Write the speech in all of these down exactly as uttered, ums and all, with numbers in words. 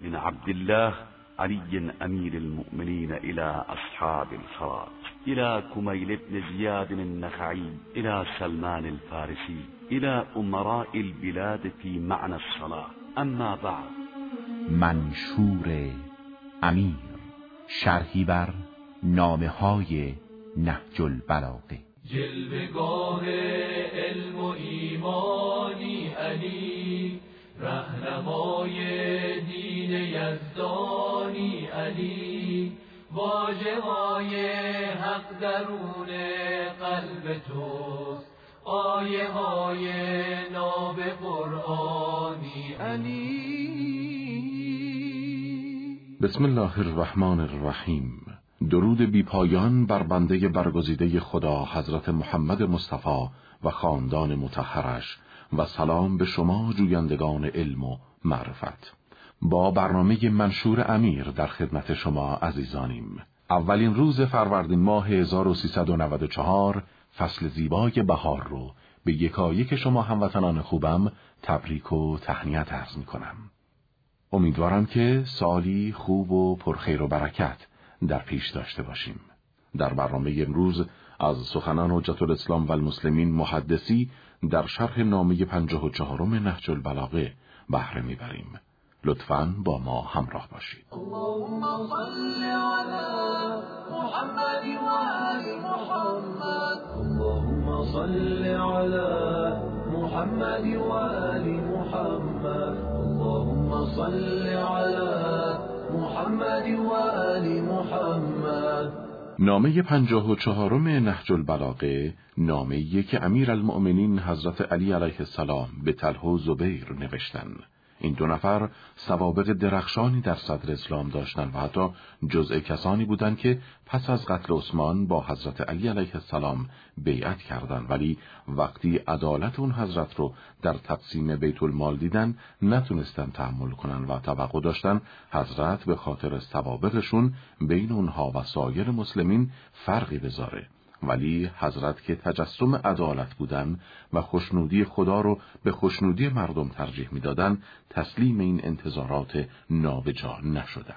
من عبد الله علي امیر المؤمنین الى اصحاب الفرات، الى کمیل بن زیاد النخعی، الى سلمان الفارسی، الى امراء البلاد فی معنى الصلاة. اما بعد. منشور امیر، شرحی بر نامه های نهج البلاغه. جلوه‌گاه علم و ایمانی علی، رهنمای دین یزدانی علی، واژه‌های حق درون قلب توست، آیه های ناب قرآنی علی. بسم الله الرحمن الرحیم. درود بی پایان بر بنده برگزیده خدا حضرت محمد مصطفی و خاندان مطهرش و سلام به شما جویندگان علم و معرفت. با برنامه منشور امیر در خدمت شما عزیزانیم. اولین روز فروردین ماه هزار و سیصد و نود و چهار فصل زیبای بهار رو به یکایک شما هموطنان خوبم تبریک و تهنیت عرض می‌کنم. امیدوارم که سالی خوب و پرخیر و برکت در پیش داشته باشیم. در برنامه امروز از سخنان حجت الاسلام و المسلمین محدثی در شرح نامه پنجاه و چهارم نهج البلاغه بهره میبریم. لطفاً با ما همراه باشید. اللهم صل علی محمد و آل محمد. اللهم صل علی محمد و آل محمد. اللهم صل علی محمد و آل محمد. نامه پنجاه و چهارم نهج البلاغه نامه‌ای که امیرالمؤمنین حضرت علی علیه السلام به طلحه و زبیر نوشتند. این دو نفر سوابق درخشانی در صدر اسلام داشتند و حتی جزء کسانی بودند که پس از قتل عثمان با حضرت علی علیه السلام بیعت کردند، ولی وقتی عدالت اون حضرت رو در تقسیم بیت المال دیدن نتونستن تحمل کنن و توقع داشتن حضرت به خاطر سوابقشون بین اونها و سایر مسلمین فرقی بذاره. ولی حضرت که تجسم عدالت بودن و خوشنودی خدا رو به خوشنودی مردم ترجیح میدادن، تسلیم این انتظارات نابجا نشدن.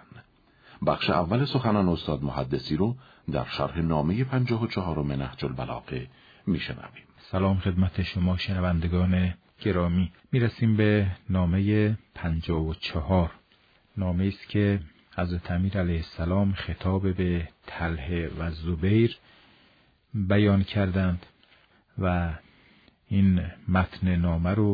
بخش اول سخنان استاد محدثی رو در شرح نامه پنجاه و چهارم نهج البلاغه میشنویم. سلام خدمت شما شنوندگان گرامی. میرسیم به نامه پنجاه و چهار. نامه است که حضرت امیر علیه السلام خطاب به طلحه و زبیر بیان کردند و این متن نامه رو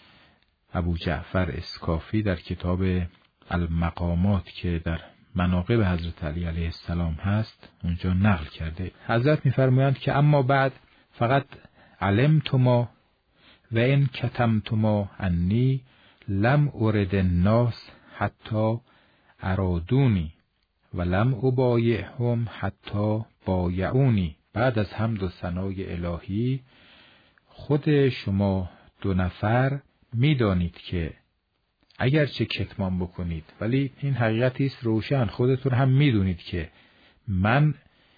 ابو جعفر اسکافی در کتاب المقامات که در مناقب حضرت علی علیه السلام هست اونجا نقل کرده. حضرت می‌فرمایند که اما بعد فقط علمتما و ان کتمتما انی لم ارد الناس حتی ارادونی و لم ابایعهم حتی بایعونی. بعد از حمد و ثنای الهی، خود شما دو نفر میدانید که اگرچه کتمان بکنید ولی این حقیقتی است روشن، خودتون هم میدونید که من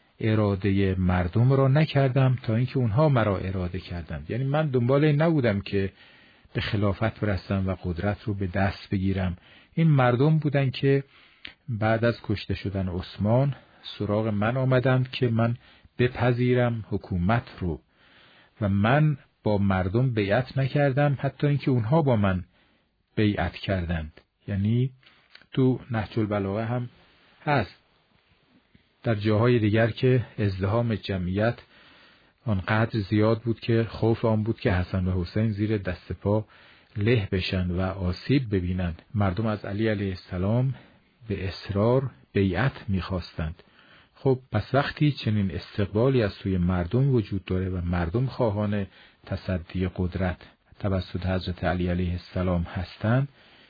اراده مردم را نکردم تا اینکه اونها مرا اراده کردند. یعنی من دنبال این نبودم که به خلافت برسم و قدرت رو به دست بگیرم. این مردم بودن که بعد از کشته شدن عثمان سراغ من آمدند که من بپذیرم حکومت رو و من با مردم بیعت نکردم حتی اینکه اونها با من بیعت کردند. یعنی تو نهج البلاغه هم هست در جاهای دیگر که ازدحام جمعیت آنقدر زیاد بود که خوف آن بود که حسن و حسین زیر دست پا له بشن و آسیب ببینند. مردم از علی علیه السلام به اصرار بیعت میخواستند. خب پس وقتی چنین استقبالی از سوی مردم وجود داره و مردم خواهان تصدی قدرت توسط حضرت علی علیه السلام هستند،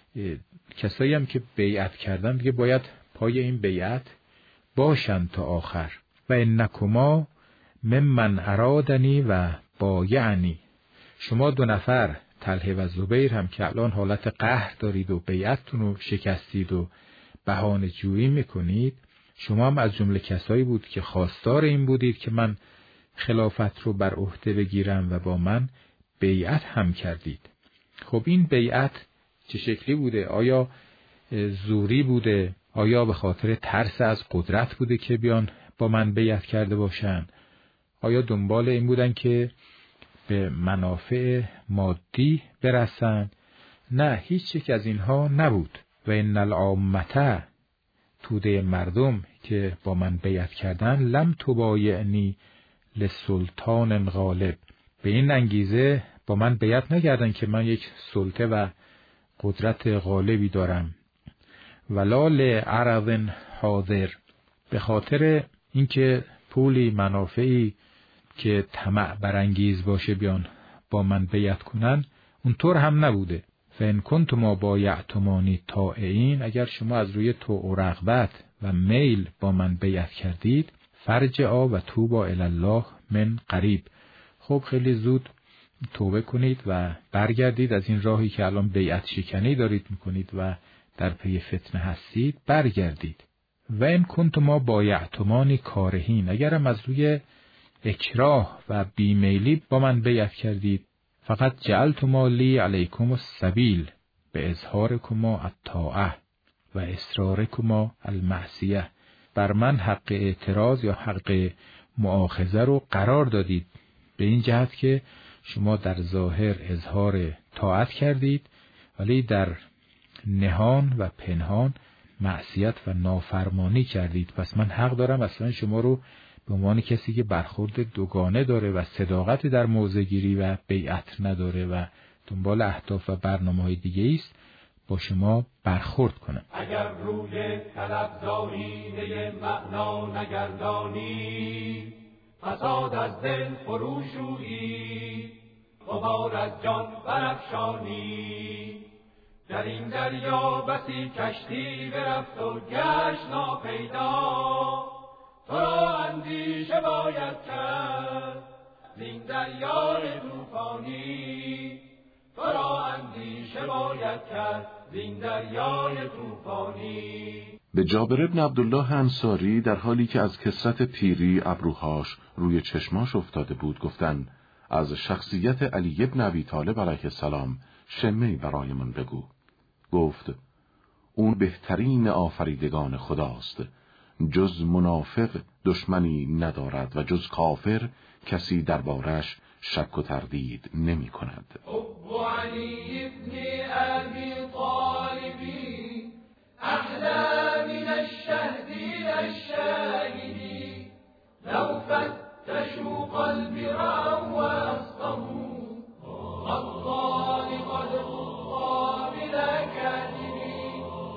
کسایی هم که بیعت کردن دیگه باید پای این بیعت باشند تا آخر. و انکما ممن ارادنی و بایعنی. شما دو نفر طلحه و زبیر هم که الان حالت قهر دارید و بیعتتون رو شکستید و بهانه جویی میکنید، شما هم از جمله کسایی بود که خواستار این بودید که من خلافت رو بر عهده بگیرم و با من بیعت هم کردید. خب این بیعت چه شکلی بوده؟ آیا زوری بوده؟ آیا به خاطر ترس از قدرت بوده که بیان با من بیعت کرده باشن؟ آیا دنبال این بودن که به منافع مادی برسن؟ نه، هیچ یک از اینها نبود. و ان العامه، توده مردم که با من بیعت کردن، لم تبایعنی لسلطان غالب، به این انگیزه با من بیعت نکردن که من یک سلطه و قدرت غالبی دارم. ولا لعرض حاضر، به خاطر اینکه پولی منافعی که طمع برانگیز باشه بیان با من بیعت کنن، اونطور هم نبوده. فان کنتم بایعتمونی طائعین، اگر شما از روی طوع و رغبت و میل با من بیعت کردید، فرجعا و توبا الی الله من قریب، خب خیلی زود توبه کنید و برگردید از این راهی که الان بیعت شکنی دارید میکنید و در پی فتنه هستید، برگردید. و ان کنتم بایعتمونی کارهین، اگرم از روی اکراه و بیمیلی با من بیعت کردید، فقط جعلتم لی علیکم السبیل به اظهارکم الطاعه و اصرارکم المعصیه، بر من حق اعتراض یا حق مؤاخذه رو قرار دادید، به این جهت که شما در ظاهر اظهار طاعت کردید ولی در نهان و پنهان معصیت و نافرمانی کردید. پس من حق دارم اصلا شما رو به عنوان کسی که برخورد دوگانه داره و صداقت در موضع گیری و بیعت نداره و دنبال اهداف و برنامه‌های دیگه است، با شما برخورد کنم. اگر روی طلبزاییده معنا نگردانی، فساد از دل فروشویی، غبار از جان برافشانی. در این دریا بسی کشتی برفت و گشت ناپیدا، تو را اندیشه باید کرد زین دریای طوفانی، تو را اندیشه باید کرد زین دریای طوفانی. به جابر ابن عبدالله انصاری در حالی که از کثرت پیری ابروهاش روی چشماش افتاده بود گفتن: از شخصیت علی ابن ابی طالب علیه السلام شمه‌ای برایمان بگو. گفت: اون بهترین آفریدگان خداست، جز منافق دشمنی ندارد و جز کافر کسی دربارش شک و تردید نمی کند. حب علی ابن ابی طالب احلی من الشهد الشاهد، لو فتشوا قلبی را و اصطهوا خطان قد خطا بلا کاتبی،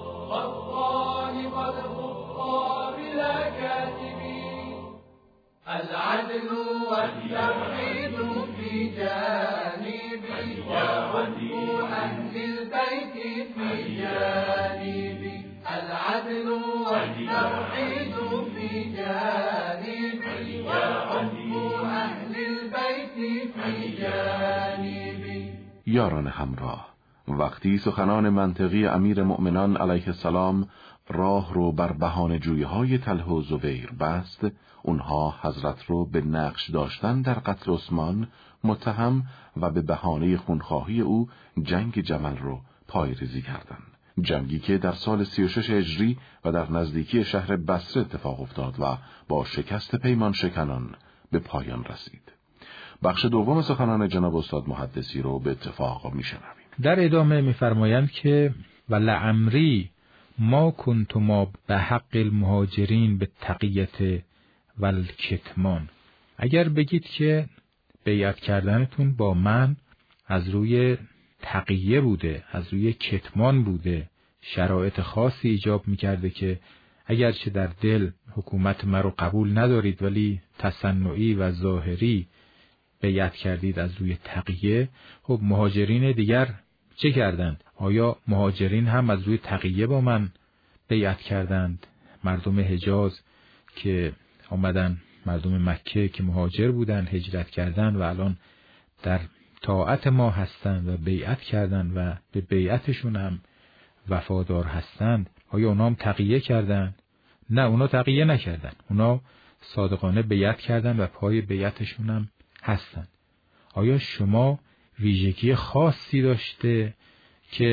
خطان قد خطا بلا کاتبی. العدل والتوحید في جانبی وحب اهل البیت في جانبی، العدل والتوحید في جانبی وحب اهل البیت في جانبی. یاران همراه، وقتی سخنان منطقی امیر مؤمنان علیه السلام راه رو بر بهانه‌جویی‌های طلحه و زبیر بست، اونها حضرت رو به نقش داشتن در قتل عثمان متهم و به بهانه خونخواهی او جنگ جمل رو پایریزی کردند. جنگی که در سال سی و شش هجری و در نزدیکی شهر بصره اتفاق افتاد و با شکست پیمان شکنان به پایان رسید. بخش دوم سخنان جناب استاد محدثی رو به اتفاق میشنویم. در ادامه می‌فرمایند که ولعمری ما کنتما به حق المهاجرین به تقیت والکتمان، اگر بگید که بیعت کردنتون با من از روی تقیه بوده، از روی کتمان بوده، شرایط خاصی ایجاب می‌کرده که اگرچه در دل حکومت من رو قبول ندارید ولی تصنعی و ظاهری بیعت کردید از روی تقیه، خب مهاجرین دیگر چه کردند؟ آیا مهاجرین هم از روی تقیه با من بیعت کردند؟ مردم حجاز که آمدن، مردم مکه که مهاجر بودند، هجرت کردند و الان در طاعت ما هستند و بیعت کردند و به بیعتشون هم وفادار هستند، آیا اونا هم تقیه کردند؟ نه، اونا تقیه نکردند، اونا صادقانه بیعت کردند و پای بیعتشون هم هستند. آیا شما ویژگی خاصی داشته که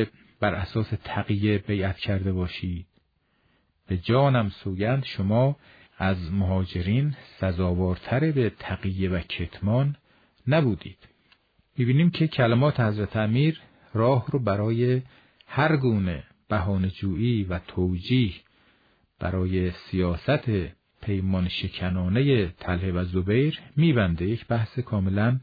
بر اساس تقیه بیعت کرده باشید. به جانم سوگند شما از مهاجرین سزاوارتر به تقیه و کتمان نبودید. می‌بینیم که کلمات حضرت امیر راه رو برای هر گونه بهانه‌جویی و توجیه برای سیاست پیمان شکنانه طلحه و زبیر می‌بنده. یک بحث کاملا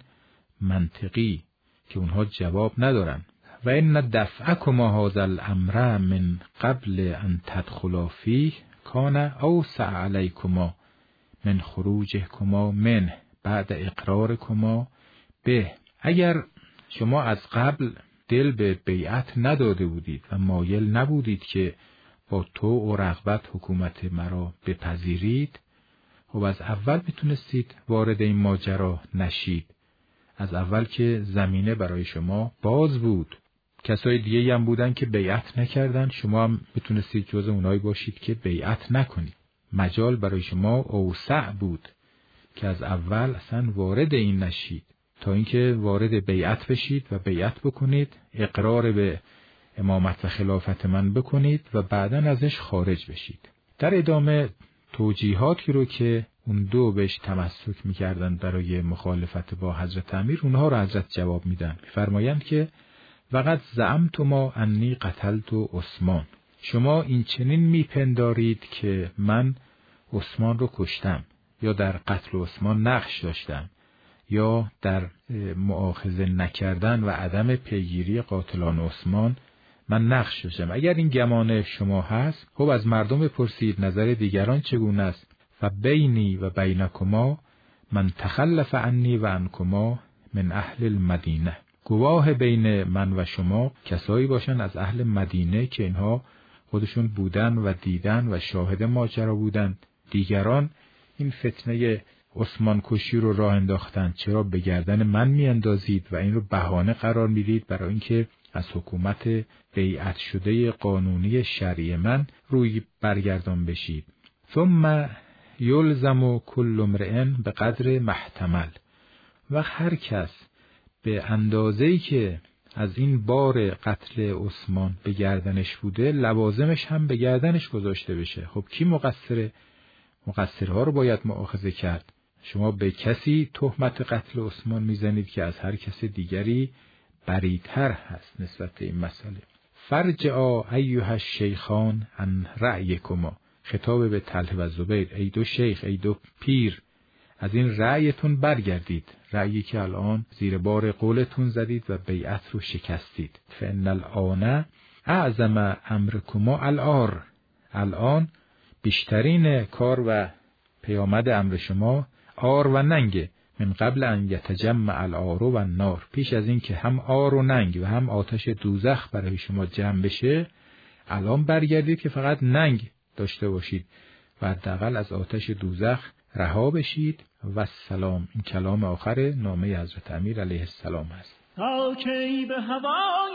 منطقی که اونها جواب ندارن. و ان دفعکما هذا الامر من قبل ان تدخلا فیه کان اوسع علیکما من خروجکما من بعد اقرارکما به. اگر شما از قبل دل به بیعت نداده بودید و مایل نبودید که با تو و رغبت حکومت مرا بپذیرید، خب از اول میتونستید وارد این ماجرا نشید. از اول که زمینه برای شما باز بود. کسای دیگه هم بودن که بیعت نکردن، شما هم میتونستید جز اونایی باشید که بیعت نکنید. مجال برای شما اوسع بود که از اول اصلا وارد این نشید تا اینکه وارد بیعت بشید و بیعت بکنید، اقرار به امامت و خلافت من بکنید و بعداً ازش خارج بشید. در ادامه توجیهاتی رو که اون دو بهش تمسک میکردن برای مخالفت با حضرت امیر، اونها رو حضرت جواب میدن. میفرمایند که وقد زعمتما انی قتلت عثمان، شما این چنین میپندارید که من عثمان رو کشتم یا در قتل عثمان نقش داشتم یا در مؤاخذه نکردن و عدم پیگیری قاتلان عثمان من نقش داشتم. اگر این گمان شما هست، خب از مردم بپرسید نظر دیگران چگونه است. فبینی و بینکما من تخلف عنی و عنکما من اهل المدینه، گواه بین من و شما کسایی باشن از اهل مدینه که اینها خودشون بودن و دیدن و شاهد ماجرا بودن. دیگران این فتنه عثمان کشی رو راه انداختن، چرا به گردن من می اندازید و این رو بهانه قرار میدید برای اینکه از حکومت بیعت شده قانونی شرعی من روی برگردان بشید. ثم یلزم کل امرئ به قدر محتمل، و هر کس به اندازه‌ای که از این بار قتل عثمان به گردنش بوده لوازمش هم به گردنش گذاشته بشه. خب کی مقصره؟ مقصرها رو باید مؤاخذه کرد. شما به کسی تهمت قتل عثمان میزنید که از هر کس دیگری بری‌تر هست نسبت به این مسئله. فرجعا ایها الشیخان عن رأیکما، خطاب به طلحه و زبیر، ای دو شیخ، ای دو پیر، از این رأیتون برگردید، رأیی که الان زیر بار قولتون زدید و بیعت رو شکستید. فان الآن اعظم امرکما العار، الان بیشترین کار و پیامد امر شما عار و ننگ. من قبل ان یتجمع العار و النار، پیش از این که هم عار و ننگ و هم آتش دوزخ برای شما جمع بشه، الان برگردید که فقط ننگ داشته باشید و حداقل از آتش دوزخ رها بشید. و سلام. این کلام آخر نامه حضرت امیر علیه السلام است. تا کی به هوای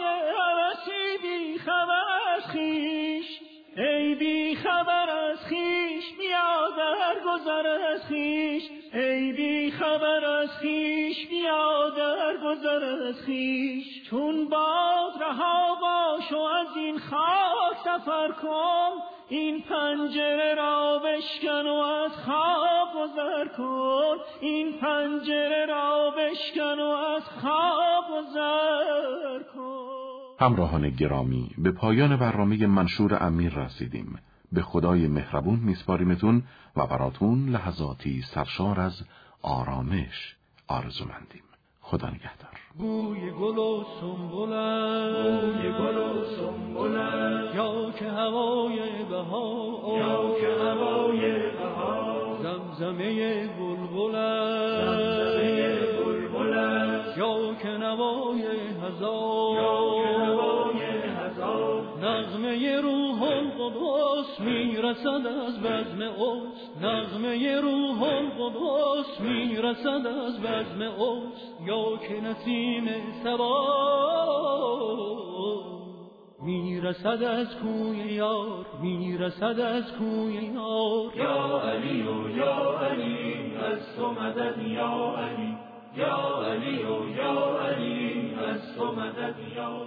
هوسی بی خبر از خویش، ای بی خبر از خویش بیا در گذر از خویش، ای بی خبر از خویش بیا در گذر از خویش. چون باد رها باش و از این خاک سفر کن، این پنجره را بشکن و از خواب گذر کن، این پنجره را بشکن و از خواب گذر کن. همراهان گرامی، به پایان برنامه منشور امیر رسیدیم. به خدای مهربون میسپاریمتون و براتون لحظاتی سرشار از آرامش آرزومندیم. خدا نگهدار. بوی گل و سنبلت، بوی گل و سنبلت، یا که هوای بهار، یا که هوای بهار، زمزمه بلبلت، زمزمه بلبلت، یا که نوای هزار، یا که نوای هزار، نغمه روح القدس میرسد از بزم اوست، نغمه روح القدس میرسد از بزم اوست، یا که نسیم صبا میرسد از کوی یار، میرسد از کوی یار. یا علی و یا علی از تو مدد، یا علی، یا علی و یا علی از تو مدد، یا